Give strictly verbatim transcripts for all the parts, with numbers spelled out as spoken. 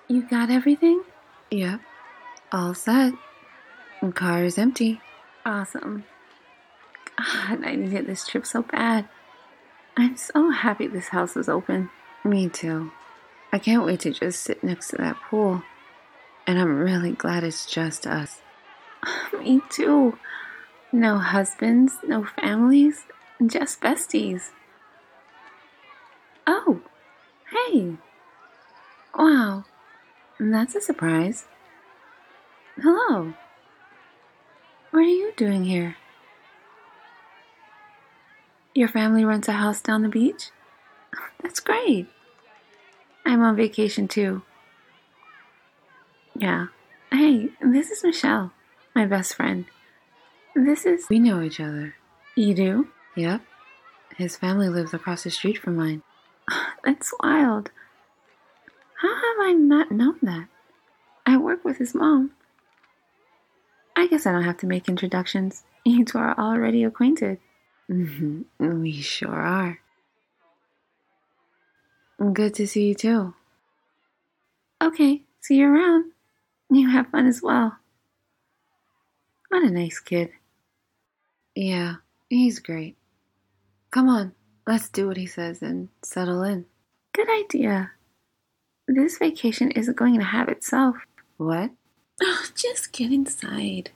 You got everything? Yep. All set. The car is empty. Awesome. God, I needed this trip so bad. I'm so happy this house is open. Me too. I can't wait to just sit next to that pool. And I'm really glad it's just us. Me too. No husbands, no families, just besties. Oh, hey. Wow, that's a surprise. Hello. What are you doing here? Your family rents a house down the beach? That's great. I'm on vacation too. Yeah. Hey, this is Michelle, my best friend. This is... We know each other. You do? Yep. His family lives across the street from mine. That's wild. How have I not known that? I work with his mom. I guess I don't have to make introductions. You two are already acquainted. Mm-hmm. We sure are. Good to see you too. Okay, see you around. You have fun as well. What a nice kid. Yeah, he's great. Come on, let's do what he says and settle in. Good idea. This vacation isn't going to have itself. What? Oh, just get inside.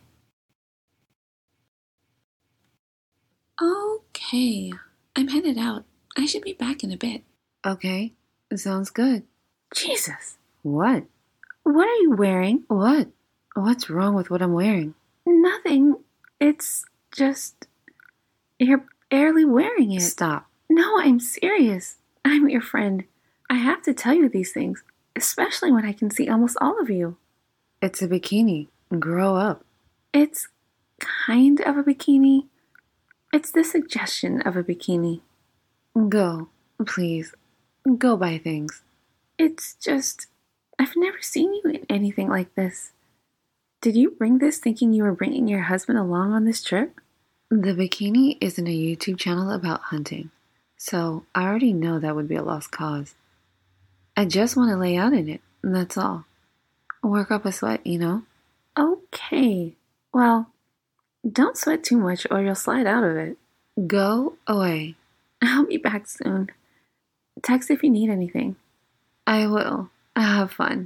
Okay, I'm headed out. I should be back in a bit. Okay, sounds good. Jesus. What? What are you wearing? What? What's wrong with what I'm wearing? Nothing. It's just... You're barely wearing it. Stop. No, I'm serious. I'm your friend. I have to tell you these things, especially when I can see almost all of you. It's a bikini. Grow up. It's kind of a bikini. It's the suggestion of a bikini. Go, please. Go buy things. It's just... I've never seen you in anything like this. Did you bring this thinking you were bringing your husband along on this trip? The bikini isn't a YouTube channel about hunting, so I already know that would be a lost cause. I just want to lay out in it, that's all. Work up a sweat, you know? Okay. Well, don't sweat too much or you'll slide out of it. Go away. I'll be back soon. Text if you need anything. I will. Have fun.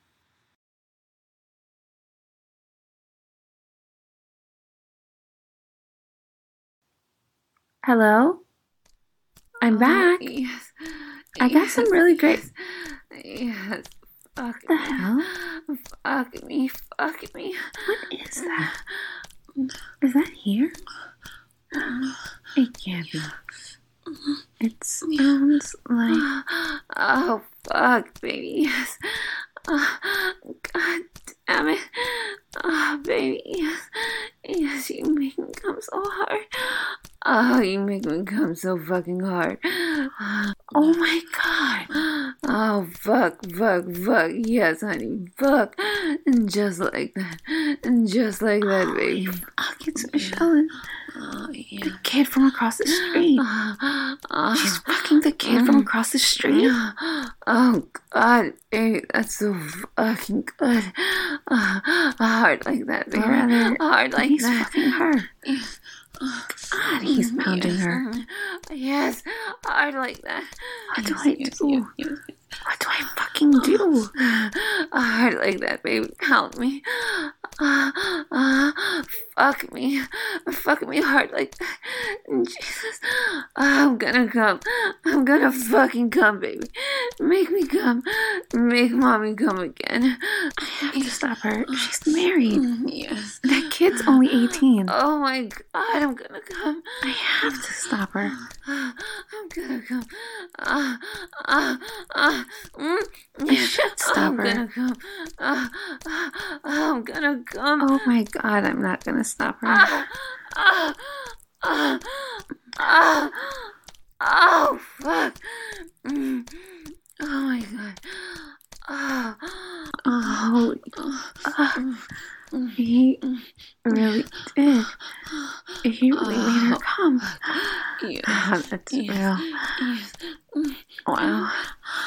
Hello? I'm oh, back. Yes. I got yes. some really great... Yes. Fuck What the me. hell? Fuck me. Fuck me. What is that? Is that here? It can't be. It sounds like... Oh, fuck, baby. Yes. Oh, God damn it. Oh, baby. Yes. Yes, you make me come so hard. Oh, you make me come so fucking hard. Oh my God. Oh, fuck, fuck, fuck. Yes, honey, fuck. Just like that. Just like that, Oh, baby. Fuck, it's Michelle. Oh, yeah. The kid from across the street. Uh, She's fucking the kid from across the street. Oh, God, baby, that's so fucking good. Uh, hard like that, baby. Rather, hard like he's that. fucking her. God, he's pounding her. Yes, hard like that. What do yes, I yes, do? Yes, yes, yes. What do I fucking do? Hard like that, baby. Pound me. Uh, uh, fuck me. Fuck me hard like that. Jesus. I'm gonna come. I'm gonna fucking come, baby. Make me come. Make mommy come again. I have to stop her. She's married. Yes. That kid's only eighteen. Oh my God, I'm gonna come. I have to stop her. I'm gonna come. Uh, uh, uh, mm, I should stop I'm her. gonna come. Uh, uh, I'm gonna come. Oh my God, I'm not gonna stop her. Ah, ah, ah, ah, oh, fuck. Mm. Oh my God. Ah, Oh, uh, he really did. He really made her come. Yes. Ah, that's Yes. real. Yes. Wow.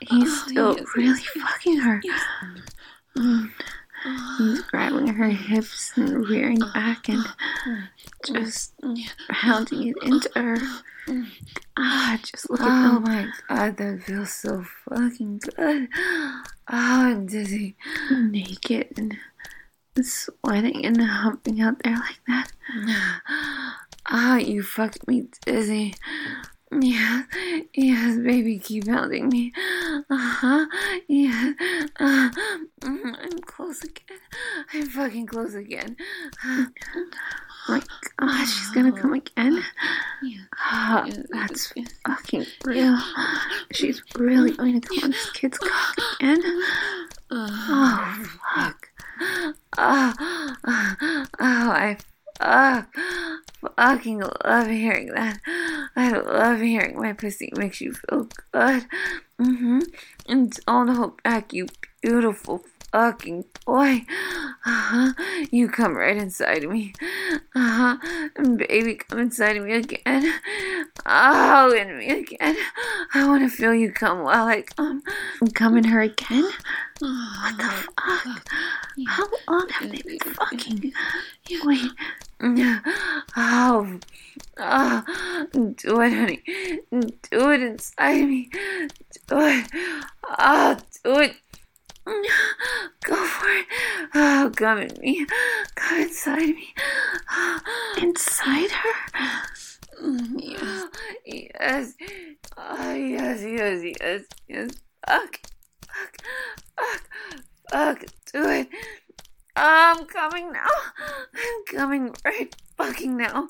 He's still yes, really yes, fucking her. yes. Mm. He's grabbing her hips and rearing back and just pounding it into her. Ah, just look at Oh them. my god, that feels so fucking good. Oh, I'm dizzy. Naked and sweating and humping out there like that. Ah, oh, you fucked me dizzy. Yes, yes, baby, keep pounding me. Uh-huh, yes. Uh, I'm close again. I'm fucking close again. Oh my god, she's gonna come again? Yeah. Ah, Yeah, that's yeah. fucking real. She's really going to come on this kid's cock again? Oh, fuck. Oh, oh, I fuck, fucking love hearing that. I love hearing my pussy makes you feel good. Mm-hmm. And don't hold back, you beautiful fucking boy. Uh-huh. You come right inside of me. Uh-huh. And baby, come inside of me again. Oh, in me again. I want to feel you come while I come. Come in her again? What the fuck? How long have they been fucking? Wait. Oh, oh, do it, honey. Do it inside me. Do it. Oh, do it. Go for it. Oh, come in me. Come inside me. Inside her? Yes. Yes. Oh, yes, yes, yes, yes. Fuck. Fuck. Fuck. Fuck. Do it. I'm coming now. I'm coming right fucking now.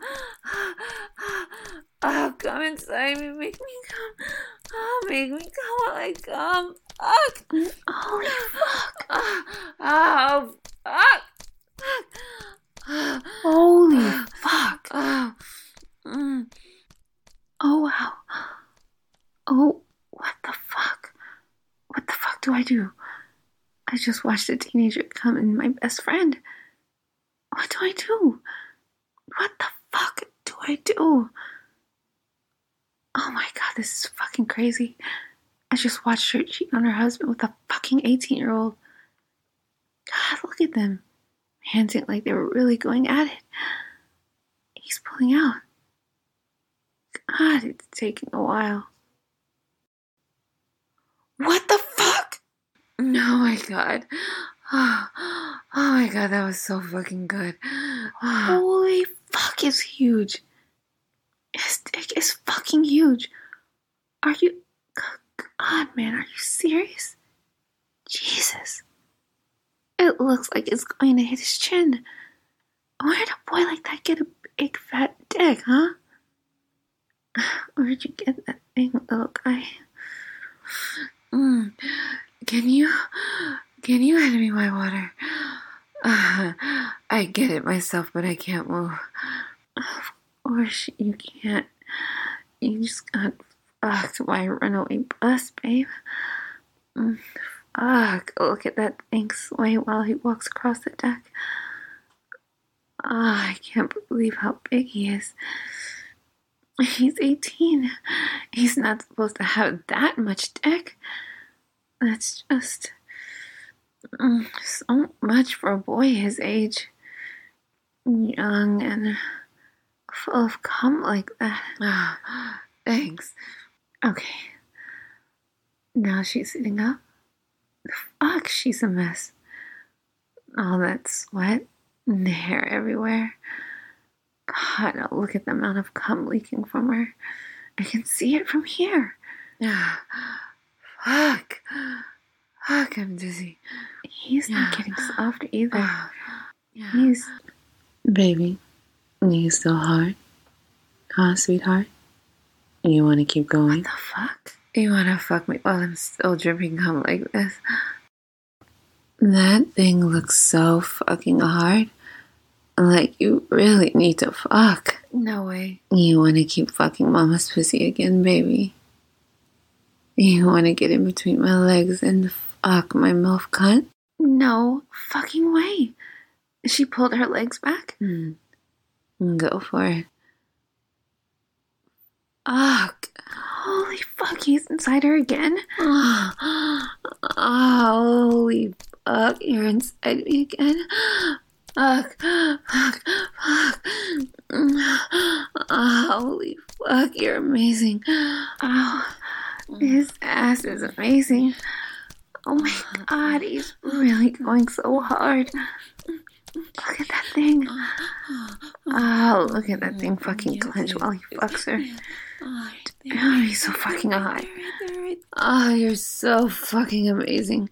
Oh, come inside me. Make me come. Oh, make me come while I come. Fuck. Holy fuck. Oh, fuck. Fuck. Holy fuck. Oh. Mm. Oh, wow. Oh, what the fuck? What the fuck do I do? I just watched a teenager come in my best friend. What do I do? What the fuck do I do? Oh my god, this is fucking crazy. I just watched her cheat on her husband with a fucking eighteen-year-old. God, look at them. Panting like they were really going at it. He's pulling out. God, it's taking a while. What the fuck? Oh my god. Oh, oh my god, that was so fucking good. Holy fuck, it's huge. His dick is fucking huge. Are you... God, man, are you serious? Jesus. It looks like it's going to hit his chin. Where did a boy like that get a big fat dick, huh? Where'd you get that thing, little guy? Mm. Can you... Can you hand me my water? Uh, I get it myself, but I can't move. Of course you can't. You just got fucked by a runaway bus, babe. Mm, fuck. Look at that thing sway while he walks across the deck. Ah, oh, I can't believe how big he is. He's eighteen. He's not supposed to have that much dick. That's just... Mm, so much for a boy his age. Young and full of cum like that. Oh, thanks. Okay. Now she's sitting up. Fuck, she's a mess. All that sweat and hair everywhere. God, now look at the amount of cum leaking from her. I can see it from here. Fuck. Fuck, I'm dizzy. He's not getting soft either. Uh, yeah. He's... Baby, you still hard? Huh, sweetheart? You want to keep going? What the fuck? You want to fuck me while I'm still dripping cum like this? That thing looks so fucking hard. Like you really need to fuck. No way. You want to keep fucking mama's pussy again, baby? You want to get in between my legs and fuck my MILF cunt? No fucking way. She pulled her legs back? Hmm. Go for it. Ugh. Holy fuck, he's inside her again? Oh, holy fuck, you're inside me again. Fuck, fuck, fuck. Oh, holy fuck, you're amazing. Oh, his ass is amazing. Oh my god, he's really going so hard. Look at that thing. Oh, look at that thing fucking clench while he fucks her. Oh, he's so fucking hot. Oh, you're so fucking amazing.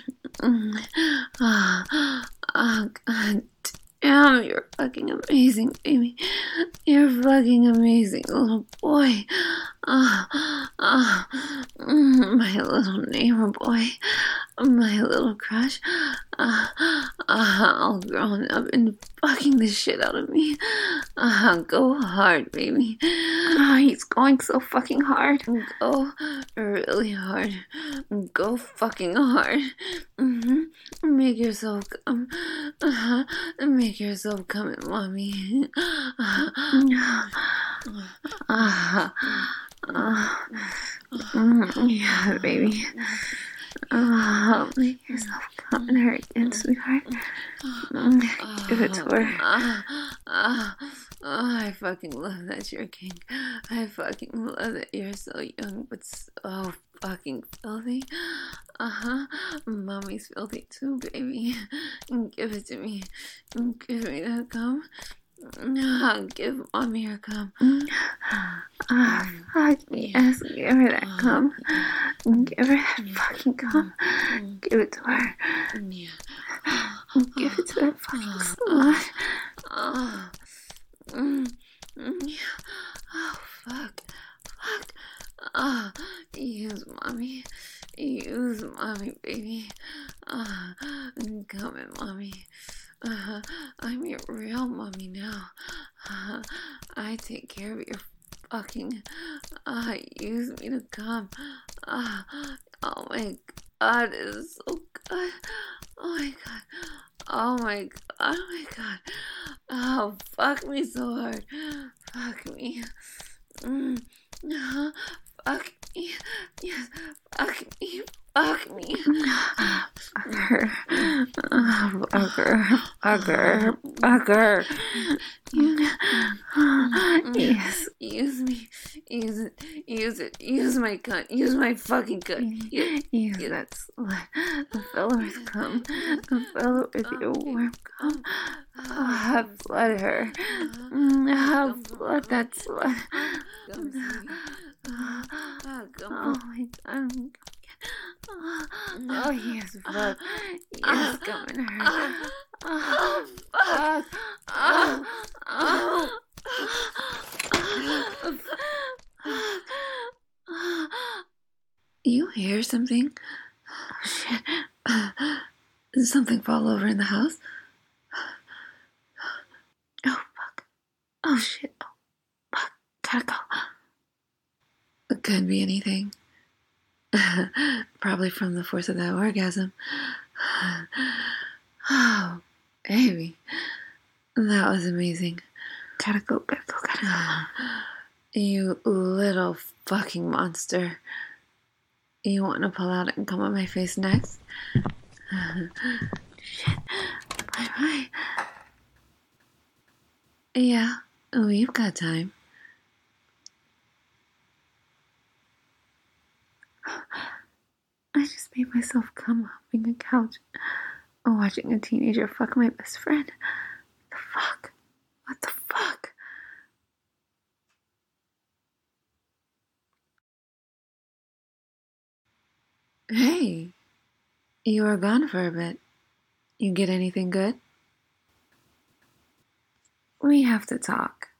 Oh, oh god damn, you're fucking amazing, baby. You're fucking amazing, little boy. Oh, oh, my little neighbor boy. My little crush. Uh, uh, all grown up and fucking the shit out of me. Uh, go hard, baby. Oh, he's going so fucking hard. Go really hard. Go fucking hard. Mm-hmm. Make yourself come. Uh-huh. Make yourself come at mommy. Uh, uh, uh, mm, yeah, baby. Oh, make yourself come in her again, sweetheart. Mm, give it to her. Uh, uh, oh, I fucking love that you're king. I fucking love that you're so young, but so fucking filthy. Uh-huh. Mommy's filthy too, baby. Give it to me. Give me that cum. No, give mommy her cum. Oh, fuck yes, give her that cum. Give her that fucking cum. Give it to her. Give it to that fucking slut. Oh, oh, fuck. Fuck. Oh, use mommy. Use mommy, baby. Oh, come in, mommy. Uh, I'm your real mommy now. Uh, I take care of your fucking. Uh, use me to come. Uh, oh my god, it is so good. Oh my god. Oh my god. Oh my god. Oh, fuck me so hard. Fuck me. Mm. Uh, fuck me. Yes. Fuck me. Fuck me. Fuck her. Oh, fuck her. Fuck her. Fuck her. Yes. Use me. Use it. Use it. Use my cunt. Use my fucking cunt. Use, use that slut. Fill her with cum. Fill her with your warm cum. Oh, have flood her. Have flood that slut. Oh my god. Oh, yes, fuck. Yes, come in her. Oh, fuck. Oh, oh. You hear something? Oh, shit. Did something fall over in the house? Oh, fuck. Oh, shit. Oh, fuck. Gotta go. It could be anything. Probably from the force of that orgasm. Oh, baby. That was amazing. Gotta go, gotta go, gotta go. You little fucking monster. You want to pull out and come on my face next? Shit. Bye bye. Yeah, we've got time. I just made myself come humping a couch, watching a teenager fuck my best friend. What the fuck? What the fuck? Hey, you were gone for a bit. You get anything good? We have to talk.